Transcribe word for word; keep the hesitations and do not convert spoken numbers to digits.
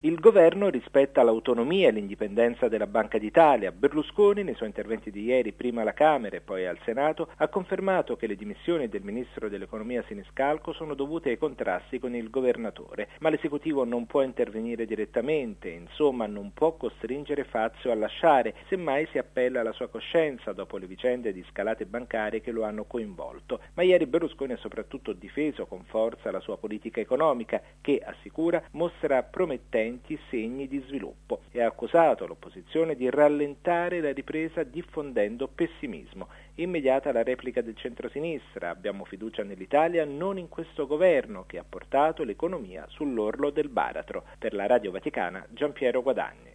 Il governo rispetta l'autonomia e l'indipendenza della Banca d'Italia. Berlusconi, nei suoi interventi di ieri, prima alla Camera e poi al Senato, ha confermato che le dimissioni del ministro dell'Economia Siniscalco sono dovute ai contrasti con il governatore, ma l'esecutivo non può intervenire direttamente, insomma non può costringere Fazio a lasciare, semmai si appella alla sua coscienza dopo le vicende di scalate bancarie che lo hanno coinvolto. Ma ieri Berlusconi ha soprattutto difeso con forza la sua politica economica che, assicura, mostra promettenti segni di sviluppo e ha accusato l'opposizione di rallentare la ripresa diffondendo pessimismo. Immediata la replica del centrosinistra: abbiamo fiducia nell'Italia, non in questo governo che ha portato l'economia sull'orlo del baratro. Per la Radio Vaticana, Giampiero Guadagni.